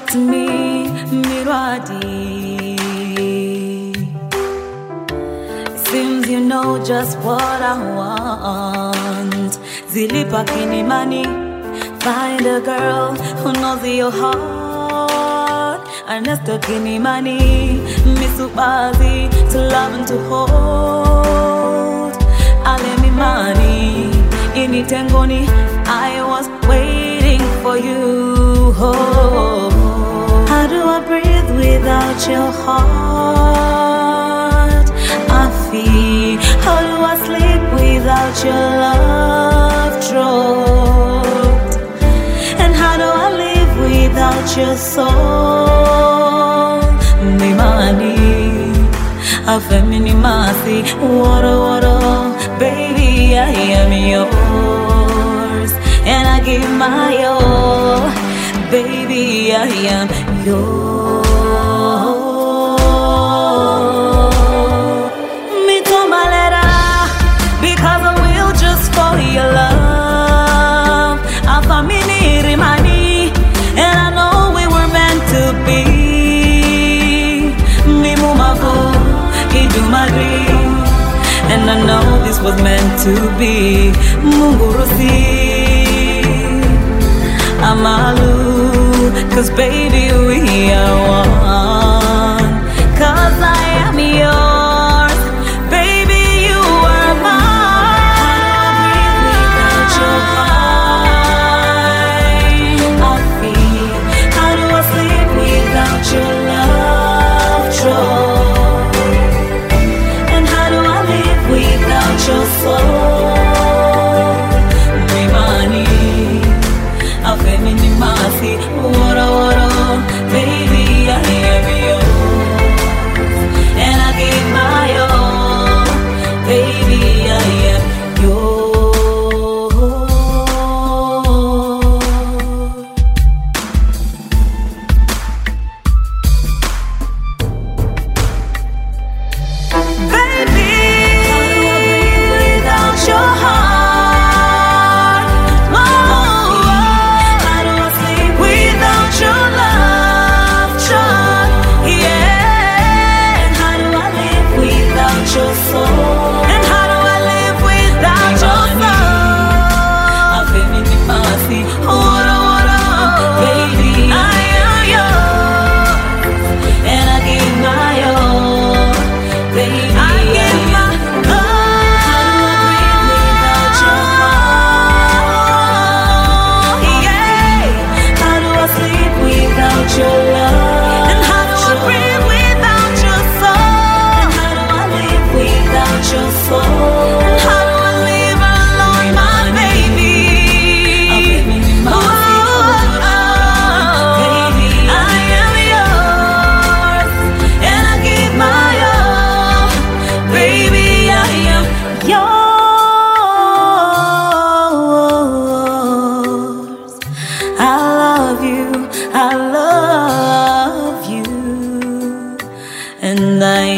to me, Mirwadi. Seems you know just what I want. Zilipa kinimani, find a girl who knows your heart. Ernesto kinimani, misubazi, to love and to hold. Alemi mani, initengoni, I was waiting for you. Oh, how do I breathe without your heart? Afi, how do I sleep without your love throat? And how do I live without your soul? Mimani, afemini masi, woro, baby, I am yours, and I give my all, baby, I am yours. Your love, Afamini Rimani, and I know we were meant to be. Mimumavu, Idumari, and I know this was meant to be. Mungurusi, Amalu, 'cause baby we are one. 'Cause I am yours. Your soul, Mimani, Afemini Masi, woro, baby, I am yours, and I give my all, baby, I am yours. I love you, and I